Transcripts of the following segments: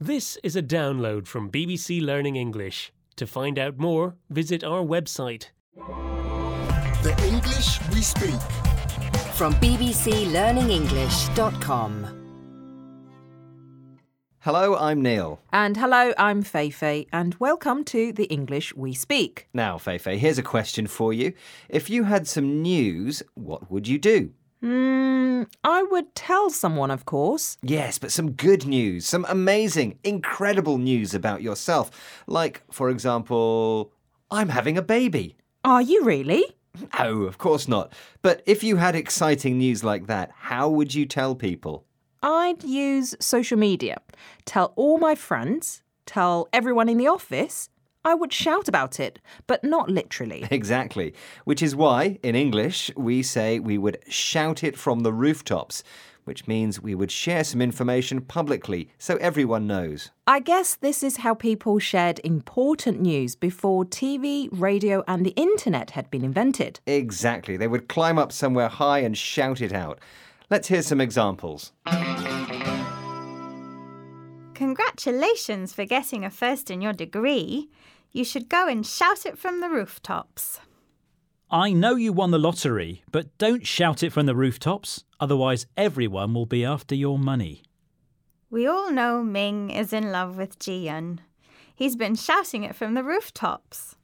This is a download from BBC Learning English. To find out more, visit our website. The English we speak. From bbclearningenglish.com. Hello, I'm Neil. And hello, I'm Feifei, and welcome to The English We Speak. Now, Feifei, here's a question for you. If you had some news, what would you do? I would tell someone, of course. Yes, but some good news, some amazing, incredible news about yourself. Like, for example, I'm having a baby. Are you really? No, of course not. But if you had exciting news like that, how would you tell people? I'd use social media. Tell all my friends, tell everyone in the office. I would shout about it, but not literally. Exactly. Which is why, in English, we say we would shout it from the rooftops, which means we would share some information publicly so everyone knows. I guess this is how people shared important news before TV, radio and the internet had been invented. Exactly. They would climb up somewhere high and shout it out. Let's hear some examples. Congratulations for getting a first in your degree. You should go and shout it from the rooftops. I know you won the lottery, but don't shout it from the rooftops, otherwise everyone will be after your money. We all know Ming is in love with Ji-Yun. He's been shouting it from the rooftops.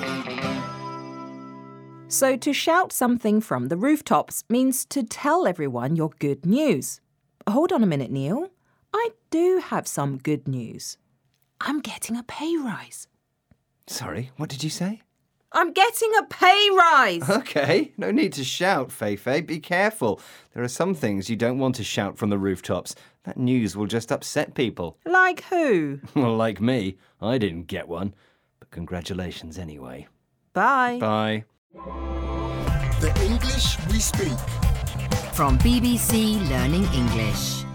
So to shout something from the rooftops means to tell everyone your good news. Hold on a minute, Neil. I do have some good news. I'm getting a pay rise. Sorry, what did you say? I'm getting a pay rise! Okay, no need to shout, Feifei. Be careful. There are some things you don't want to shout from the rooftops. That news will just upset people. Like who? Well, like me. I didn't get one. But congratulations anyway. Bye. Bye. The English we speak. From BBC Learning English.